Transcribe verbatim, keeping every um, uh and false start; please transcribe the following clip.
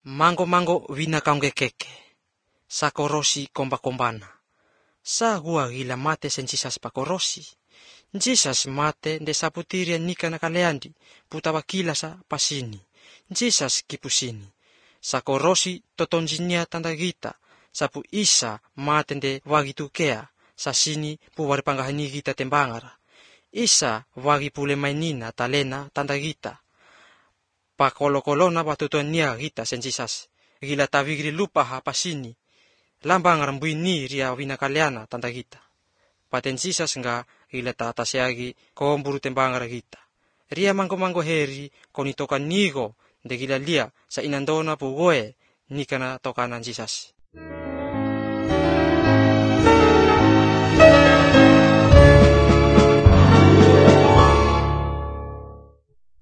Mango-mango vina kaungekeke, sakorosi komba-kombana. Sa hua gila mate sen Jesus pakorosi. Jesus mate de saputiria nika na kaleandi, putawa kilasa pasini. Jesus kipusini. Sakorosi totonjinia tandagita, sapu isa mate de wagitukea, sasini puwari panggahani gita tembangara. Isa wagi pule mainina talena tandagita. Pakolo-kolona batutuan nia gita sen Jesus. Gila tawigri lupa ha pasini. Lambang rambuini ria wina kaliana tanda gita. Paten Jesus nga gila tatasiagi komburu tembangara gita. Ria manggo-manggo heri konitokan nigo de gila lia sa inandona pugoe nikana tokanan Jesus.